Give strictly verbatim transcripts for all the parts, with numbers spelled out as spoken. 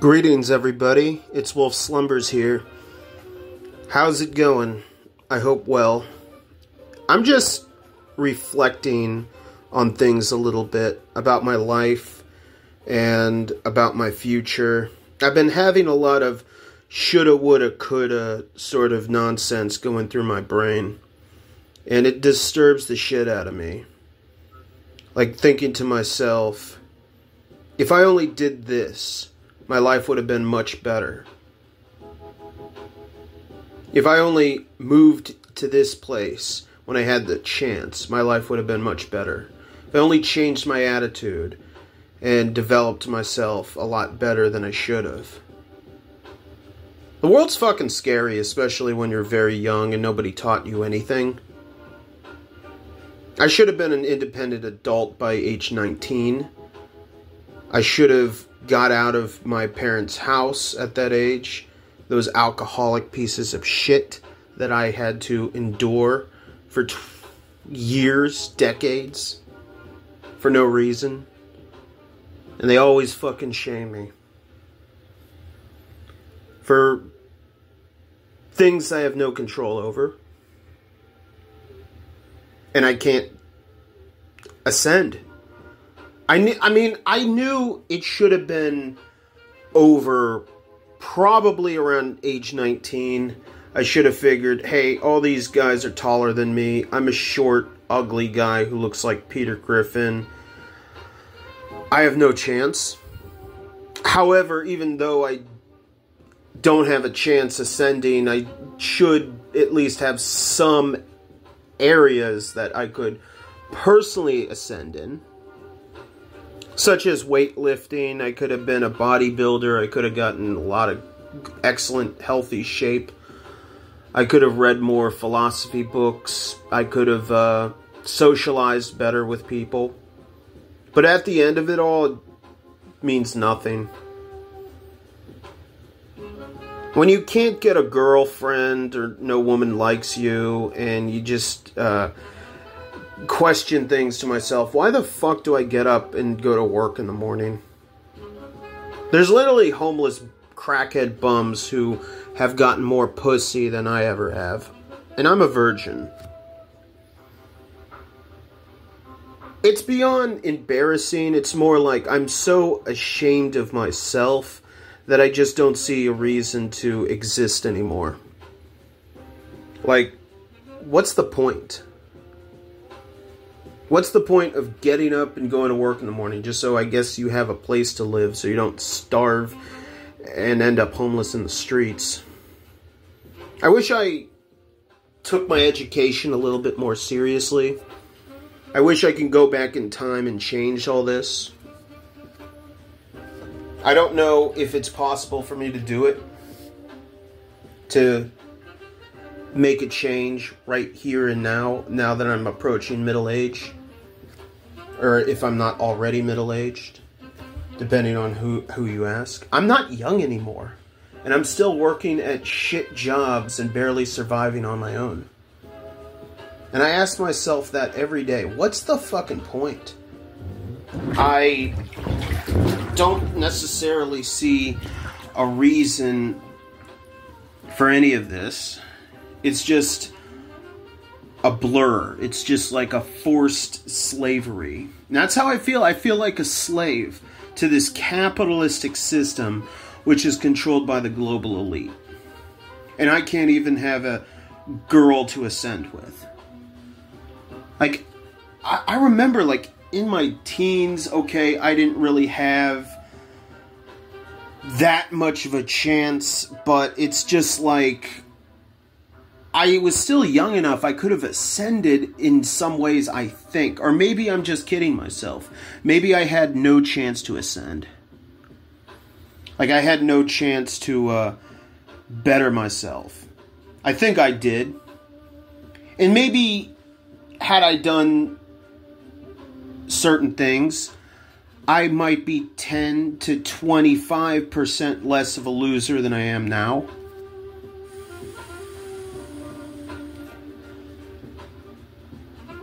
Greetings, everybody. It's Wolf Slumbers here. How's it going? I hope well. I'm just reflecting on things a little bit about my life and about my future. I've been having a lot of shoulda, woulda, coulda sort of nonsense going through my brain, and it disturbs the shit out of me. Like thinking to myself, if I only did this, my life would have been much better. If I only moved to this place when I had the chance, my life would have been much better. If I only changed my attitude and developed myself a lot better than I should have. The world's fucking scary, especially when you're very young and nobody taught you anything. I should have been an independent adult by age nineteen. I should have got out of my parents' house at that age. Those alcoholic pieces of shit that I had to endure for t- years, decades, for no reason. And they always fucking shame me for things I have no control over. And I can't ascend. I, kn- I mean, I knew it should have been over probably around age nineteen. I should have figured, hey, all these guys are taller than me. I'm a short, ugly guy who looks like Peter Griffin. I have no chance. However, even though I don't have a chance ascending, I should at least have some areas that I could personally ascend in. Such as weightlifting. I could have been a bodybuilder. I could have gotten a lot of excellent, healthy shape. I could have read more philosophy books. I could have uh, socialized better with people. But at the end of it all, it means nothing. When you can't get a girlfriend or no woman likes you and you just uh, question things to myself, why the fuck do I get up and go to work in the morning? There's literally homeless crackhead bums who have gotten more pussy than I ever have. And I'm a virgin. It's beyond embarrassing. It's more like I'm so ashamed of myself that I just don't see a reason to exist anymore. Like, what's the point? What's the point of getting up and going to work in the morning just so I guess you have a place to live so you don't starve and end up homeless in the streets? I wish I took my education a little bit more seriously. I wish I could go back in time and change all this. I don't know if it's possible for me to do it. To make a change right here and now, now that I'm approaching middle age. Or if I'm not already middle-aged, depending on who, who you ask. I'm not young anymore. And I'm still working at shit jobs and barely surviving on my own. And I ask myself that every day. What's the fucking point? I don't necessarily see a reason for any of this. It's just a blur. It's just like a forced slavery. And that's how I feel. I feel like a slave to this capitalistic system which is controlled by the global elite. And I can't even have a girl to ascend with. Like, I, I remember, like, in my teens, okay, I didn't really have that much of a chance, but it's just like I was still young enough I could have ascended in some ways, I think. Or maybe I'm just kidding myself. Maybe I had no chance to ascend. Like, I had no chance to uh, better myself. I think I did. And maybe had I done certain things, I might be ten to twenty-five percent less of a loser than I am now.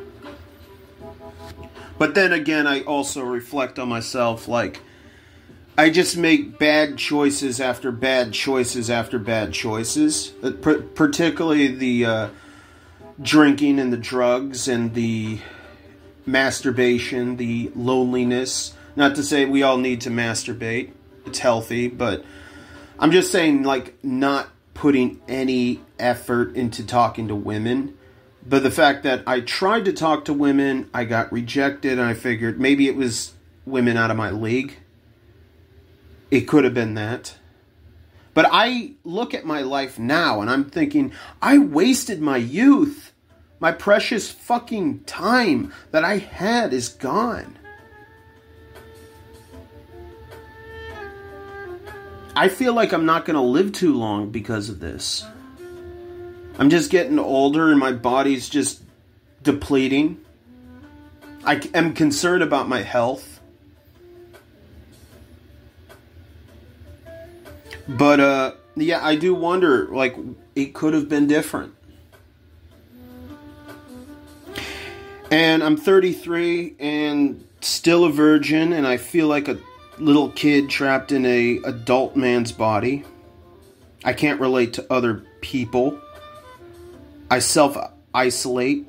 But then again, I also reflect on myself, like, I just make bad choices after bad choices after bad choices. Uh, p- particularly the uh, drinking and the drugs and the masturbation, the loneliness. Not to say we all need to masturbate. It's healthy, but I'm just saying, like, not putting any effort into talking to women. But the fact that I tried to talk to women, I got rejected, and I figured maybe it was women out of my league. It could have been that. But I look at my life now, and I'm thinking, I wasted my youth. My precious fucking time that I had is gone. I feel like I'm not going to live too long because of this. I'm just getting older and my body's just depleting. I am concerned about my health. But, uh, yeah, I do wonder, like, it could have been different. And I'm thirty-three and still a virgin, and I feel like a little kid trapped in a adult man's body. I can't relate to other people. I self-isolate.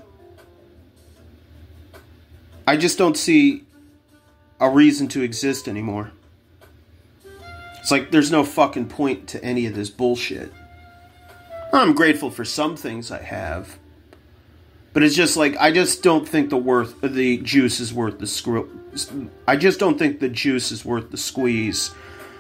I just don't see a reason to exist anymore. It's like there's no fucking point to any of this bullshit. I'm grateful for some things I have. But it's just like, I just don't think the worth the juice is worth the screw. I just don't think the juice is worth the squeeze.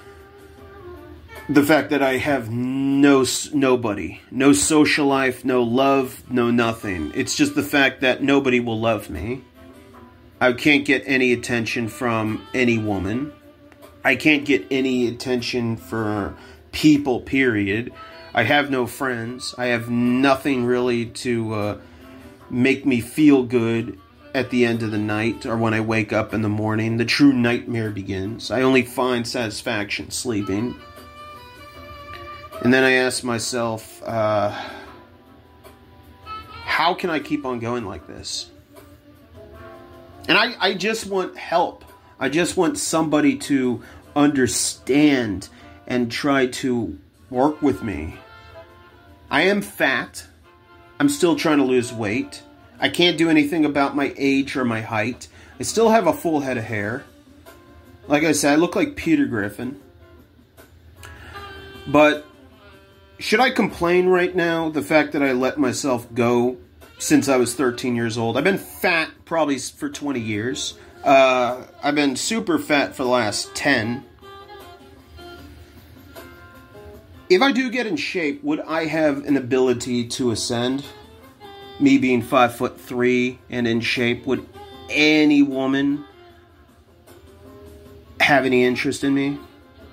The fact that I have no nobody, no social life, no love, no nothing. It's just the fact that nobody will love me. I can't get any attention from any woman. I can't get any attention for people, period. I have no friends. I have nothing really to uh, make me feel good at the end of the night or when I wake up in the morning. The true nightmare begins. I only find satisfaction sleeping. And then I ask myself, uh, how can I keep on going like this? And I, I just want help. I just want somebody to understand and try to work with me. I am fat. I'm still trying to lose weight. I can't do anything about my age or my height. I still have a full head of hair. Like I said, I look like Peter Griffin. But should I complain right now? The fact that I let myself go since I was thirteen years old. I've been fat probably for twenty years. Uh, I've been super fat for the last ten. If I do get in shape, would I have an ability to ascend? Me being five foot three and in shape, would any woman have any interest in me?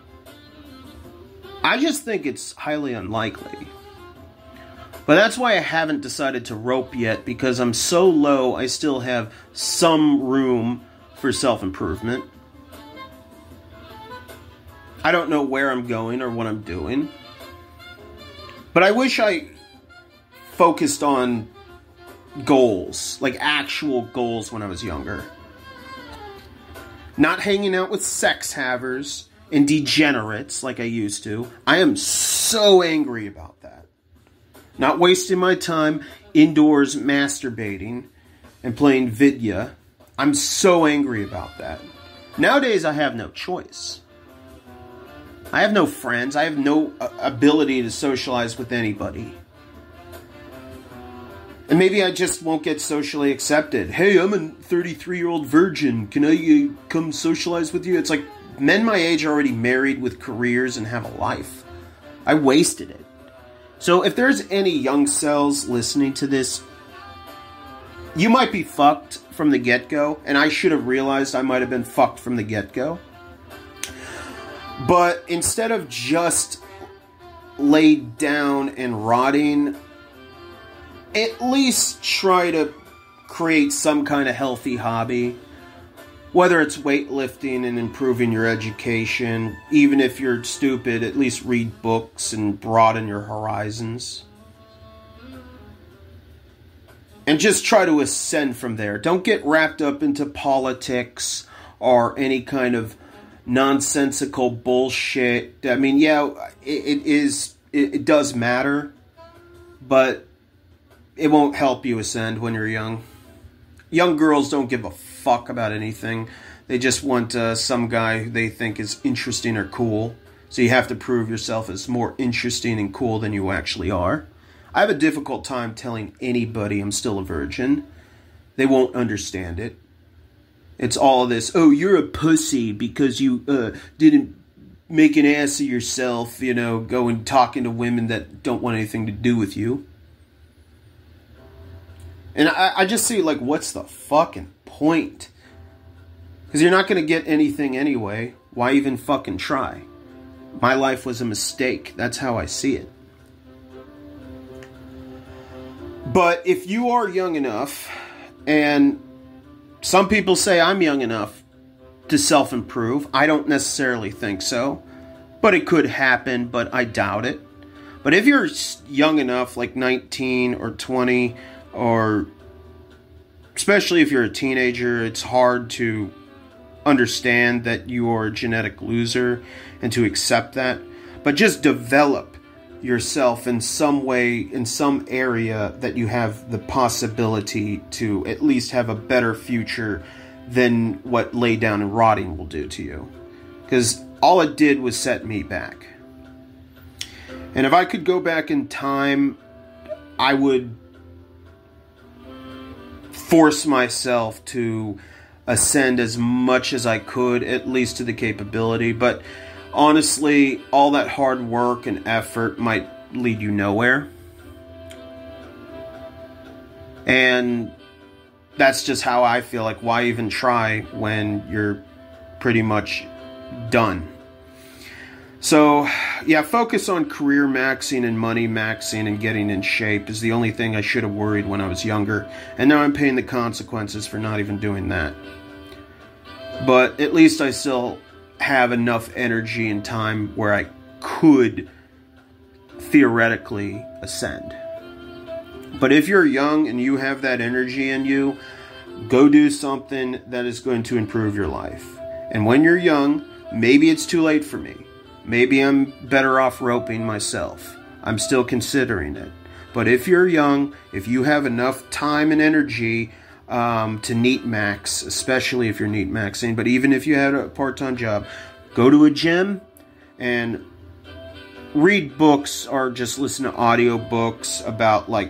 I just think it's highly unlikely. But that's why I haven't decided to rope yet, because I'm so low, I still have some room for self-improvement. I don't know where I'm going or what I'm doing. But I wish I focused on goals, like actual goals when I was younger. Not hanging out with sex havers and degenerates like I used to. I am so angry about that. Not wasting my time indoors masturbating and playing Vidya. I'm so angry about that. Nowadays, I have no choice. I have no friends. I have no uh, ability to socialize with anybody. And maybe I just won't get socially accepted. Hey, I'm a thirty-three-year-old virgin. Can I uh, come socialize with you? It's like men my age are already married with careers and have a life. I wasted it. So if there's any young cells listening to this, you might be fucked from the get-go, and I should have realized I might have been fucked from the get-go. But instead of just laid down and rotting, at least try to create some kind of healthy hobby. Whether it's weightlifting and improving your education, even if you're stupid, at least read books and broaden your horizons. And just try to ascend from there. Don't get wrapped up into politics or any kind of nonsensical bullshit. I mean, yeah, it, it is, it, it does matter, but it won't help you ascend when you're young. Young girls don't give a fuck about anything. They just want uh, some guy who they think is interesting or cool. So you have to prove yourself as more interesting and cool than you actually are. I have a difficult time telling anybody I'm still a virgin. They won't understand it. It's all this, oh, you're a pussy because you uh, didn't make an ass of yourself, you know, going talking to women that don't want anything to do with you. And I, I just see, like, what's the fucking point? Because you're not going to get anything anyway. Why even fucking try? My life was a mistake. That's how I see it. But if you are young enough, and some people say I'm young enough to self-improve. I don't necessarily think so. But it could happen, but I doubt it. But if you're young enough, like nineteen or twenty, or especially if you're a teenager, it's hard to understand that you are a genetic loser and to accept that. But just develop yourself in some way, in some area that you have the possibility to at least have a better future than what lay down and rotting will do to you. Because all it did was set me back. And if I could go back in time, I would force myself to ascend as much as I could, at least to the capability. But honestly, all that hard work and effort might lead you nowhere. And that's just how I feel. Like, why even try when you're pretty much done? So, yeah, focus on career maxing and money maxing and getting in shape is the only thing I should have worried when I was younger. And now I'm paying the consequences for not even doing that. But at least I still have enough energy and time where I could theoretically ascend. But if you're young and you have that energy in you, go do something that is going to improve your life. And when you're young, maybe it's too late for me. Maybe I'm better off roping myself. I'm still considering it. But if you're young, if you have enough time and energy um, to neat max, especially if you're neat maxing, but even if you had a part-time job, go to a gym and read books or just listen to audio books about like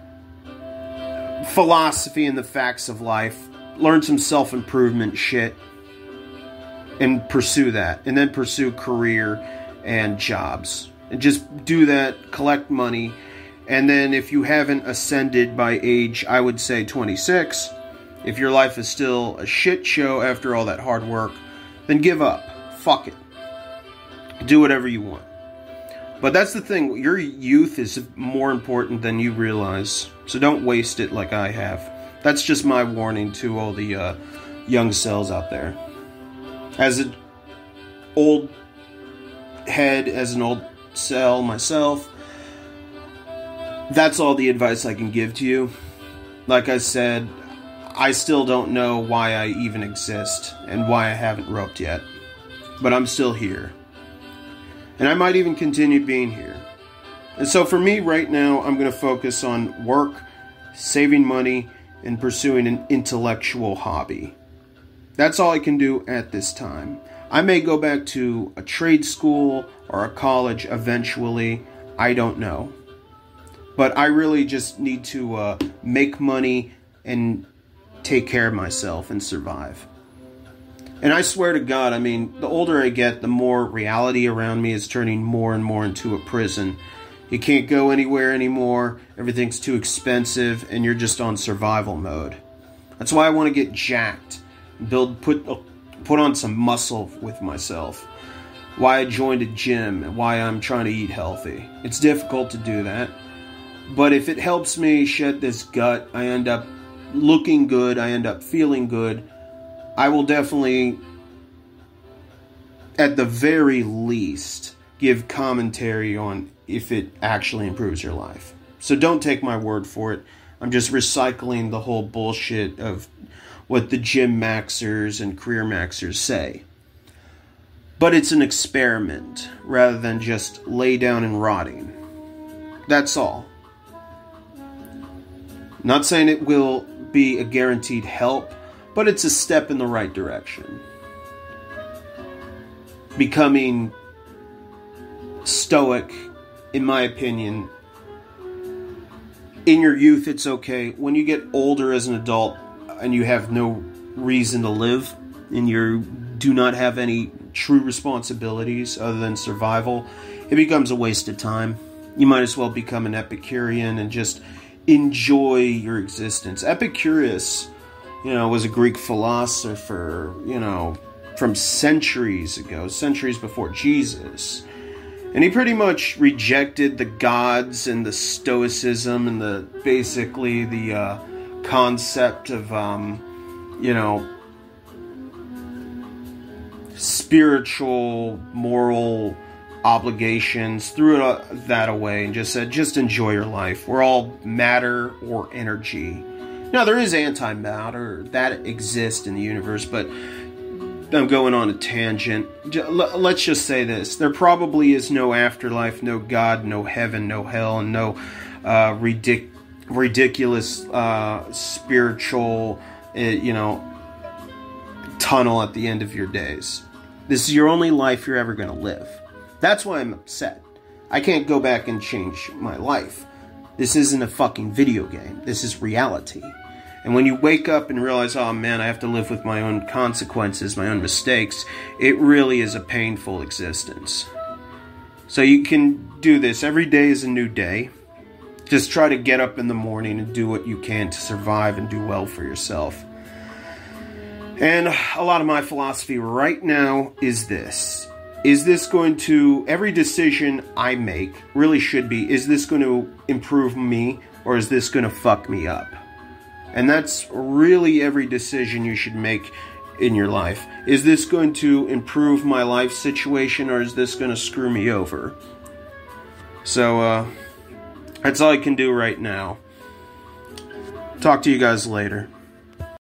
philosophy and the facts of life. Learn some self-improvement shit. And pursue that. And then pursue career and jobs. And just do that. Collect money. And then if you haven't ascended by age, I would say twenty-six. If your life is still a shit show after all that hard work, then give up. Fuck it. Do whatever you want. But that's the thing. Your youth is more important than you realize. So don't waste it like I have. That's just my warning to all the uh, young cells out there. As an old head, as an old cell myself, that's all the advice I can give to you. Like I said, I still don't know why I even exist and why I haven't roped yet. But I'm still here. And I might even continue being here. And so for me right now, I'm going to focus on work, saving money, and pursuing an intellectual hobby. That's all I can do at this time. I may go back to a trade school or a college eventually. I don't know. But I really just need to uh, make money and take care of myself and survive. And I swear to God, I mean, the older I get, the more reality around me is turning more and more into a prison. You can't go anywhere anymore. Everything's too expensive, and you're just on survival mode. That's why I want to get jacked. Build, put, put on some muscle with myself. Why I joined a gym and why I'm trying to eat healthy. It's difficult to do that. But if it helps me shed this gut, I end up looking good, I end up feeling good, I will definitely, at the very least, give commentary on if it actually improves your life. So don't take my word for it. I'm just recycling the whole bullshit of what the gym maxers and career maxers say. But it's an experiment rather than just lay down and rotting. That's all. Not saying it will be a guaranteed help, but it's a step in the right direction. Becoming stoic, in my opinion, in your youth it's okay. When you get older as an adult and you have no reason to live and you do not have any true responsibilities other than survival, it becomes a waste of time. You might as well become an Epicurean and just enjoy your existence. Epicurus, you know, was a Greek philosopher, you know, from centuries ago, centuries before Jesus. And he pretty much rejected the gods and the stoicism and the basically the uh, concept of, um, you know, spiritual, moral obligations, threw it, uh, that away and just said, just enjoy your life. We're all matter or energy. Now, there is antimatter that exists in the universe, but I'm going on a tangent. Let's just say this. There probably is no afterlife, no God, no heaven, no hell, and no uh, ridic- ridiculous uh, spiritual, uh, you know, tunnel at the end of your days. This is your only life you're ever going to live. That's why I'm upset. I can't go back and change my life. This isn't a fucking video game. This is reality. And when you wake up and realize, oh man, I have to live with my own consequences, my own mistakes, it really is a painful existence. So you can do this. Every day is a new day. Just try to get up in the morning and do what you can to survive and do well for yourself. And a lot of my philosophy right now is this. Is this going to, every decision I make really should be, is this going to improve me or is this going to fuck me up? And that's really every decision you should make in your life. Is this going to improve my life situation or is this going to screw me over? So, uh, that's all I can do right now. Talk to you guys later.